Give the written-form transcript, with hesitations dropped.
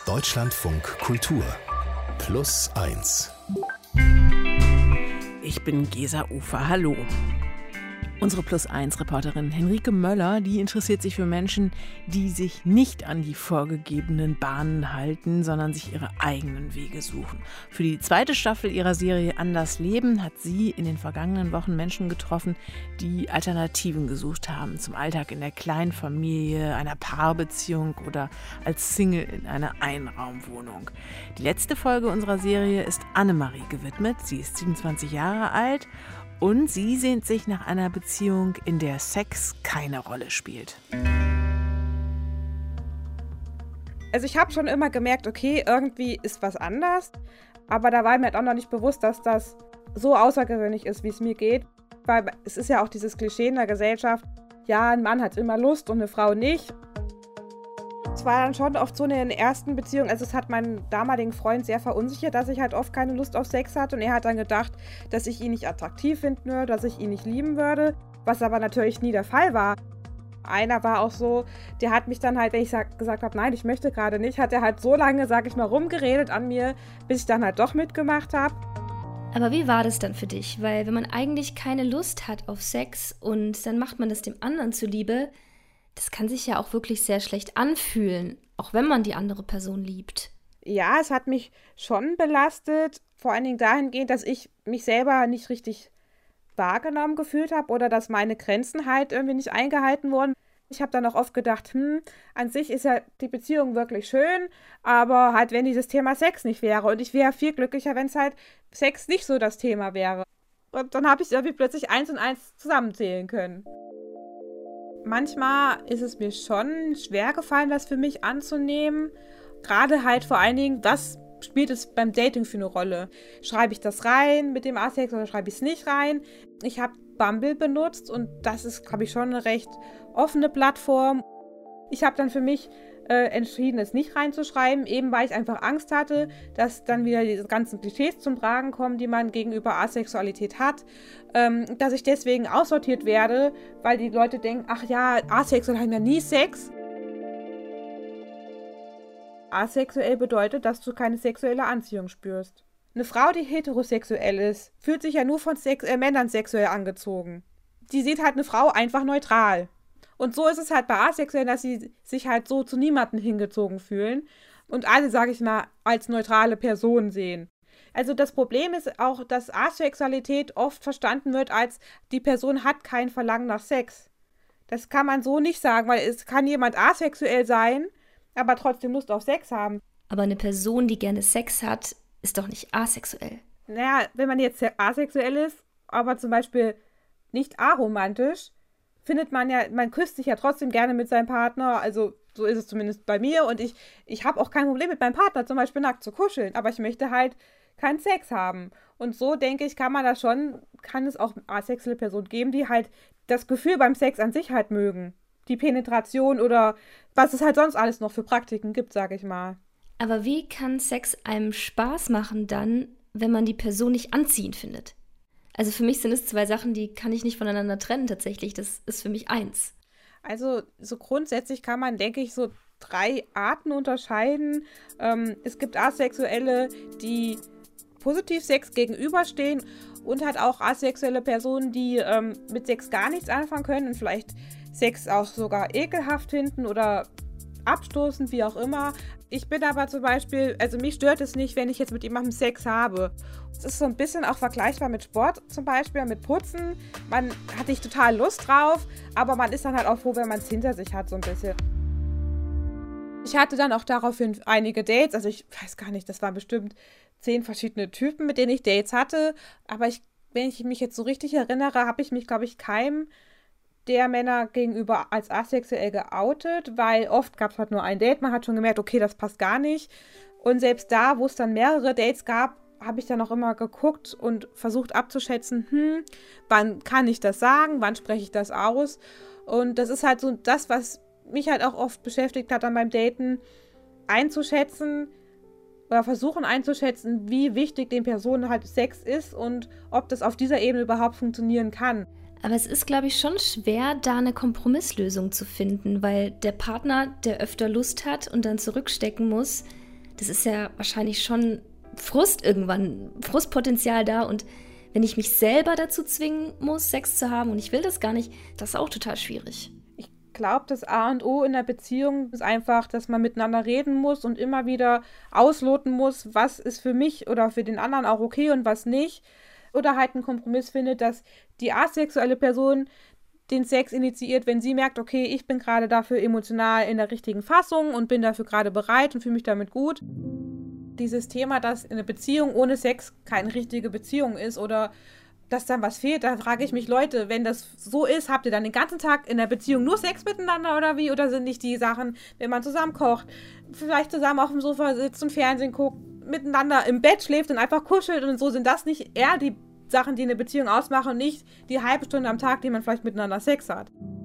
Deutschlandfunk Kultur Plus 1. Ich bin Gesa Ufer, hallo. Unsere Plus-1-Reporterin Henrike Möller, die interessiert sich für Menschen, die sich nicht an die vorgegebenen Bahnen halten, sondern sich ihre eigenen Wege suchen. Für die zweite Staffel ihrer Serie Anders Leben hat sie in den vergangenen Wochen Menschen getroffen, die Alternativen gesucht haben zum Alltag in der kleinen Familie, einer Paarbeziehung oder als Single in einer Einraumwohnung. Die letzte Folge unserer Serie ist Annemarie gewidmet. Sie ist 27 Jahre alt. Und sie sehnt sich nach einer Beziehung, in der Sex keine Rolle spielt. Also ich habe schon immer gemerkt, okay, irgendwie ist was anders. Aber da war mir halt auch noch nicht bewusst, dass das so außergewöhnlich ist, wie es mir geht. Weil es ist ja auch dieses Klischee in der Gesellschaft, ja, ein Mann hat immer Lust und eine Frau nicht. Es war dann schon oft so in den ersten Beziehungen, also es hat meinen damaligen Freund sehr verunsichert, dass ich halt oft keine Lust auf Sex hatte und er hat dann gedacht, dass ich ihn nicht attraktiv finden würde, dass ich ihn nicht lieben würde, was aber natürlich nie der Fall war. Einer war auch so, der hat mich dann halt, wenn ich gesagt habe, nein, ich möchte gerade nicht, hat er halt so lange, sag ich mal, rumgeredet an mir, bis ich dann halt doch mitgemacht habe. Aber wie war das dann für dich? Weil wenn man eigentlich keine Lust hat auf Sex und dann macht man das dem anderen zuliebe, das kann sich ja auch wirklich sehr schlecht anfühlen, auch wenn man die andere Person liebt. Ja, es hat mich schon belastet, vor allen Dingen dahingehend, dass ich mich selber nicht richtig wahrgenommen gefühlt habe oder dass meine Grenzen halt irgendwie nicht eingehalten wurden. Ich habe dann auch oft gedacht, an sich ist ja die Beziehung wirklich schön, aber halt, wenn dieses Thema Sex nicht wäre. Und ich wäre viel glücklicher, wenn es halt Sex nicht so das Thema wäre. Und dann habe ich irgendwie plötzlich 1 und 1 zusammenzählen können. Manchmal ist es mir schon schwer gefallen, das für mich anzunehmen. Gerade halt vor allen Dingen, was spielt es beim Dating für eine Rolle? Schreibe ich das rein mit dem Asex oder schreibe ich es nicht rein? Ich habe Bumble benutzt und das ist, glaube ich, schon eine recht offene Plattform. Ich habe dann für mich entschieden, es nicht reinzuschreiben, eben weil ich einfach Angst hatte, dass dann wieder diese ganzen Klischees zum Tragen kommen, die man gegenüber Asexualität hat, dass ich deswegen aussortiert werde, weil die Leute denken, ach ja, Asexuelle haben ja nie Sex. Asexuell bedeutet, dass du keine sexuelle Anziehung spürst. Eine Frau, die heterosexuell ist, fühlt sich ja nur von Männern sexuell angezogen. Die sieht halt eine Frau einfach neutral. Und so ist es halt bei Asexuellen, dass sie sich halt so zu niemandem hingezogen fühlen und alle, sage ich mal, als neutrale Person sehen. Also das Problem ist auch, dass Asexualität oft verstanden wird als, die Person hat kein Verlangen nach Sex. Das kann man so nicht sagen, weil es kann jemand asexuell sein, aber trotzdem Lust auf Sex haben. Aber eine Person, die gerne Sex hat, ist doch nicht asexuell. Naja, wenn man jetzt asexuell ist, aber zum Beispiel nicht aromantisch, findet man ja, man küsst sich ja trotzdem gerne mit seinem Partner, also so ist es zumindest bei mir und ich habe auch kein Problem mit meinem Partner, zum Beispiel nackt zu kuscheln, aber ich möchte halt keinen Sex haben. Und so, denke ich, kann es auch asexuelle Personen geben, die halt das Gefühl beim Sex an sich halt mögen. Die Penetration oder was es halt sonst alles noch für Praktiken gibt, sage ich mal. Aber wie kann Sex einem Spaß machen dann, wenn man die Person nicht anziehend findet? Also für mich sind es 2 Sachen, die kann ich nicht voneinander trennen tatsächlich. Das ist für mich eins. Also so grundsätzlich kann man, denke ich, so 3 Arten unterscheiden. Es gibt Asexuelle, die positiv Sex gegenüberstehen und halt auch asexuelle Personen, die mit Sex gar nichts anfangen können und vielleicht Sex auch sogar ekelhaft finden oder abstoßend, wie auch immer. Ich bin aber zum Beispiel, also mich stört es nicht, wenn ich jetzt mit jemandem Sex habe. Es ist so ein bisschen auch vergleichbar mit Sport zum Beispiel, mit Putzen. Man hat nicht total Lust drauf, aber man ist dann halt auch froh, wenn man es hinter sich hat, so ein bisschen. Ich hatte dann auch daraufhin einige Dates, also ich weiß gar nicht, das waren bestimmt 10 verschiedene Typen, mit denen ich Dates hatte, aber wenn ich mich jetzt so richtig erinnere, habe ich mich, glaube ich, keinem der Männer gegenüber als asexuell geoutet, weil oft gab es halt nur ein Date, man hat schon gemerkt, okay, das passt gar nicht. Und selbst da, wo es dann mehrere Dates gab, habe ich dann auch immer geguckt und versucht abzuschätzen, wann kann ich das sagen, wann spreche ich das aus. Und das ist halt so das, was mich halt auch oft beschäftigt hat dann beim Daten, einzuschätzen oder versuchen einzuschätzen, wie wichtig den Personen halt Sex ist und ob das auf dieser Ebene überhaupt funktionieren kann. Aber es ist, glaube ich, schon schwer, da eine Kompromisslösung zu finden, weil der Partner, der öfter Lust hat und dann zurückstecken muss, das ist ja wahrscheinlich schon Frustpotenzial da. Und wenn ich mich selber dazu zwingen muss, Sex zu haben und ich will das gar nicht, das ist auch total schwierig. Ich glaube, das A und O in der Beziehung ist einfach, dass man miteinander reden muss und immer wieder ausloten muss, was ist für mich oder für den anderen auch okay und was nicht. Oder halt einen Kompromiss findet, dass die asexuelle Person den Sex initiiert, wenn sie merkt, okay, ich bin gerade dafür emotional in der richtigen Fassung und bin dafür gerade bereit und fühle mich damit gut. Dieses Thema, dass eine Beziehung ohne Sex keine richtige Beziehung ist oder dass dann was fehlt, da frage ich mich, Leute, wenn das so ist, habt ihr dann den ganzen Tag in der Beziehung nur Sex miteinander oder wie? Oder sind nicht die Sachen, wenn man zusammen kocht, vielleicht zusammen auf dem Sofa sitzt und Fernsehen guckt, miteinander im Bett schläft und einfach kuschelt und so, sind das nicht eher die Sachen, die eine Beziehung ausmachen und nicht die halbe Stunde am Tag, die man vielleicht miteinander Sex hat?